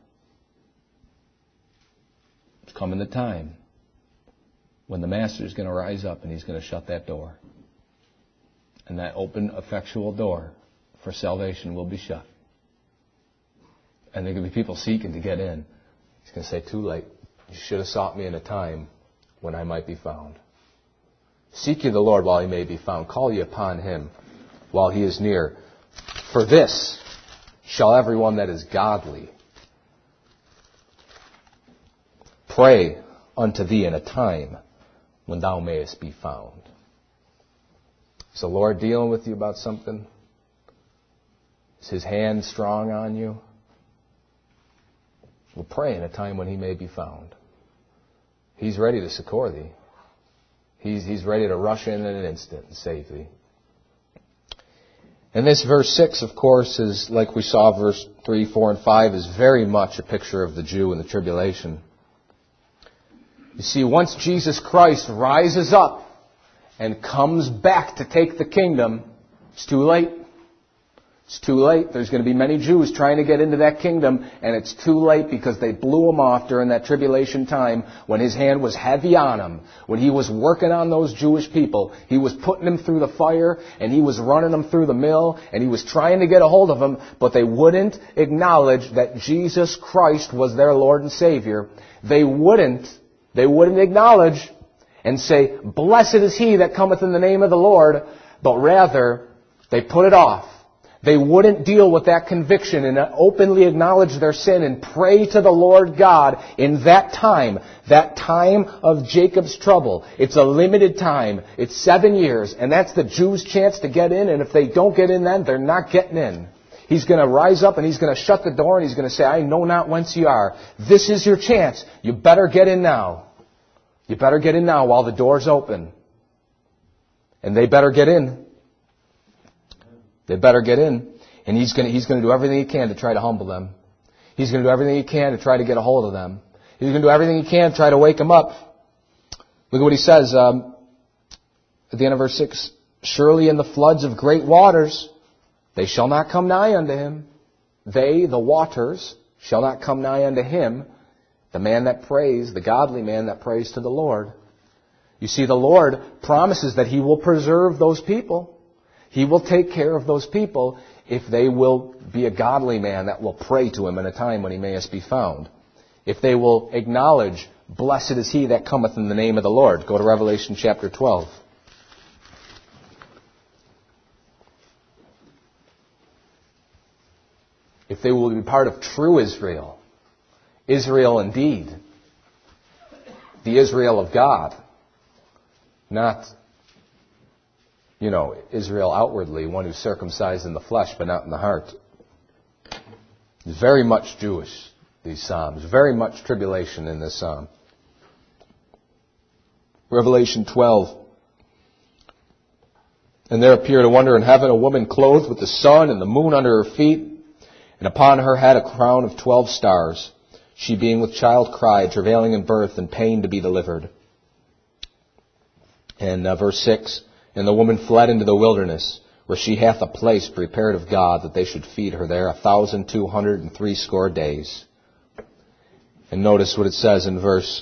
[SPEAKER 2] It's coming the time when the master is going to rise up and he's going to shut that door. And that open, effectual door for salvation will be shut. And there will be people seeking to get in. He's going to say, too late. You should have sought me in a time when I might be found. Seek ye the Lord while he may be found. Call ye upon him while he is near. For this shall everyone that is godly pray unto thee in a time when thou mayest be found. Is the Lord dealing with you about something? Is his hand strong on you? Well, pray in a time when he may be found. He's ready to succor thee. He's, he's ready to rush in in an instant and save thee. And this verse six, of course, is like we saw verse three, four, and five, is very much a picture of the Jew in the tribulation. You see, once Jesus Christ rises up and comes back to take the kingdom, it's too late. It's too late. There's going to be many Jews trying to get into that kingdom, and it's too late because they blew him off during that tribulation time when his hand was heavy on him. When he was working on those Jewish people, he was putting them through the fire, and he was running them through the mill, and he was trying to get a hold of them, but they wouldn't acknowledge that Jesus Christ was their Lord and Savior. They wouldn't, they wouldn't acknowledge and say, blessed is he that cometh in the name of the Lord, but rather they put it off. They wouldn't deal with that conviction and openly acknowledge their sin and pray to the Lord God in that time, that time of Jacob's trouble. It's a limited time. It's seven years, and that's the Jews' chance to get in, and if they don't get in then, they're not getting in. He's going to rise up and he's going to shut the door and he's going to say, I know not whence you are. This is your chance. You better get in now. You better get in now while the door's open. And they better get in. They better get in. And he's going to, he's going to do everything he can to try to humble them. He's going to do everything he can to try to get a hold of them. He's going to do everything he can to try to wake them up. Look at what he says um, at the end of verse six. Surely in the floods of great waters they shall not come nigh unto him. They, the waters, shall not come nigh unto him. The man that prays, the godly man that prays to the Lord. You see, the Lord promises that he will preserve those people. He will take care of those people if they will be a godly man that will pray to him in a time when he mayest be found. If they will acknowledge Blessed is he that cometh in the name of the Lord. Go to Revelation chapter twelve. If they will be part of true Israel, Israel indeed, the Israel of God, not, you know, Israel outwardly, one who's circumcised in the flesh but not in the heart. It's very much Jewish, these Psalms. Very much tribulation in this Psalm. Revelation twelve. And there appeared a wonder in heaven, a woman clothed with the sun and the moon under her feet, and upon her head a crown of twelve stars. She being with child cried, travailing in birth and pain to be delivered. And uh, verse six, and the woman fled into the wilderness, where she hath a place prepared of God, that they should feed her there a thousand two hundred and threescore days. And notice what it says in verse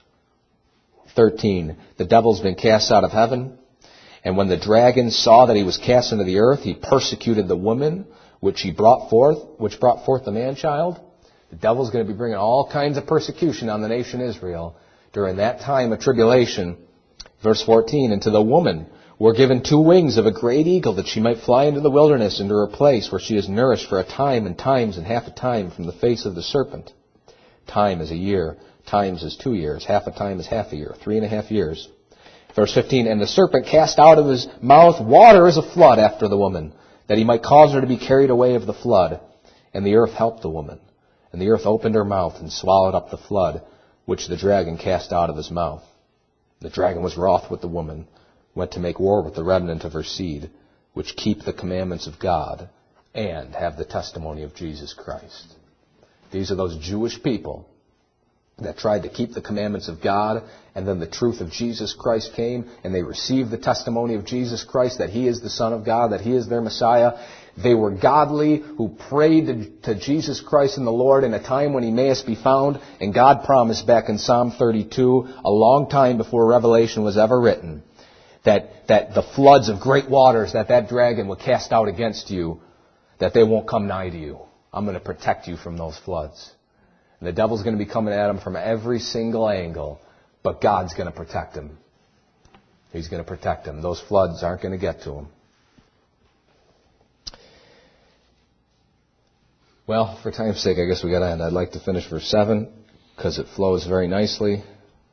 [SPEAKER 2] thirteen. The devil's been cast out of heaven, and when the dragon saw that he was cast into the earth, he persecuted the woman which he brought forth, which brought forth the man-child. The devil's going to be bringing all kinds of persecution on the nation Israel during that time of tribulation. Verse fourteen, and to the woman were given two wings of a great eagle, that she might fly into the wilderness, into her place, where she is nourished for a time and times and half a time from the face of the serpent. Time is a year, times is two years, half a time is half a year, three and a half years. Verse fifteen, and the serpent cast out of his mouth water as a flood after the woman, that he might cause her to be carried away of the flood. And the earth helped the woman. And the earth opened her mouth and swallowed up the flood, which the dragon cast out of his mouth. The dragon was wroth with the woman, went to make war with the remnant of her seed, which keep the commandments of God, and have the testimony of Jesus Christ. These are those Jewish people that tried to keep the commandments of God, and then the truth of Jesus Christ came, and they received the testimony of Jesus Christ, that He is the Son of God, that He is their Messiah. They were godly, who prayed to, to Jesus Christ and the Lord in a time when He mayest be found, and God promised back in Psalm thirty-two, a long time before Revelation was ever written, that, that the floods of great waters that that dragon would cast out against you, that they won't come nigh to you. I'm going to protect you from those floods. And the devil's going to be coming at him from every single angle, but God's going to protect him. He's going to protect him. Those floods aren't going to get to him. Well, for time's sake, I guess we got to end. I'd like to finish verse seven, because it flows very nicely.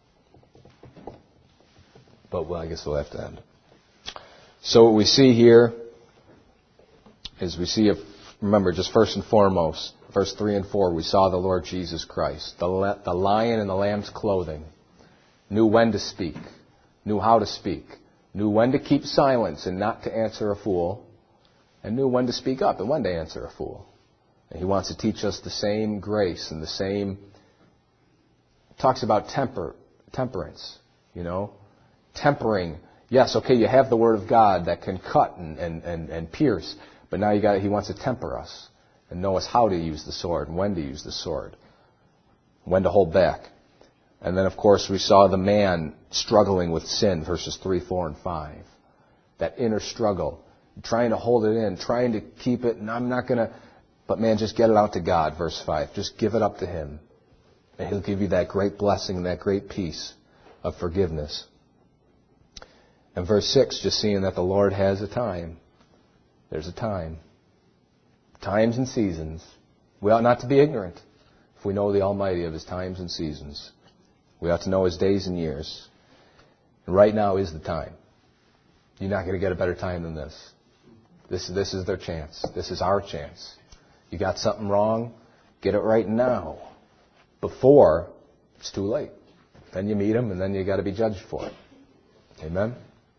[SPEAKER 2] But, well, I guess we'll have to end. So what we see here is we see, if, remember, just first and foremost, verse three and four, we saw the Lord Jesus Christ, the, the lion in the lamb's clothing, knew when to speak, knew how to speak, knew when to keep silence and not to answer a fool, and knew when to speak up and when to answer a fool. And He wants to teach us the same grace and the same, talks about temper, temperance, you know, tempering. Yes, okay, you have the Word of God that can cut and, and, and, and pierce, but now you got, He wants to temper us and know us how to use the sword and when to use the sword, when to hold back. And then, of course, we saw the man struggling with sin, verses three, four, and five. That inner struggle, trying to hold it in, trying to keep it, and I'm not going to, but man, just get it out to God, verse five. Just give it up to Him. And He'll give you that great blessing and that great peace of forgiveness. And verse six, just seeing that the Lord has a time. There's a time. Times and seasons. We ought not to be ignorant if we know the Almighty of His times and seasons. We ought to know His days and years. And right now is the time. You're not going to get a better time than this. This, this is their chance. This is our chance. You got something wrong, get it right now. Before it's too late. Then you meet Him, and then you got to be judged for it. Amen?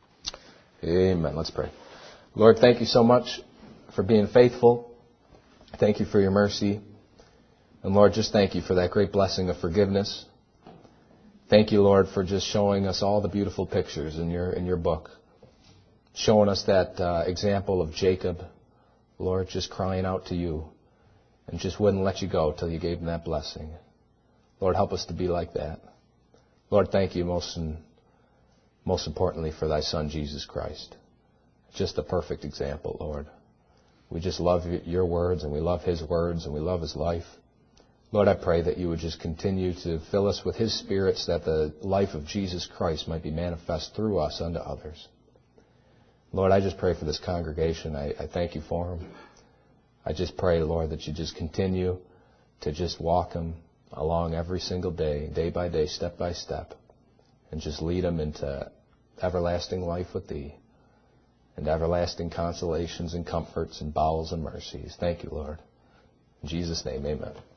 [SPEAKER 2] Amen. Let's pray. Lord, thank You so much for being faithful. Thank You for Your mercy. And Lord, just thank You for that great blessing of forgiveness. Thank You, Lord, for just showing us all the beautiful pictures in Your in Your book. Showing us that uh, example of Jacob, Lord, just crying out to You and just wouldn't let You go till You gave him that blessing. Lord, help us to be like that. Lord, thank You most and most importantly for Thy Son, Jesus Christ. Just a perfect example, Lord. We just love Your words, and we love His words, and we love His life. Lord, I pray that you would just continue to fill us with His Spirit so that the life of Jesus Christ might be manifest through us unto others. Lord, I just pray for this congregation. I, I thank you for them. I just pray, Lord, that you just continue to just walk them along every single day, day by day, step by step, and just lead them into everlasting life with Thee and everlasting consolations and comforts and bowels and mercies. Thank you, Lord. In Jesus' name, amen.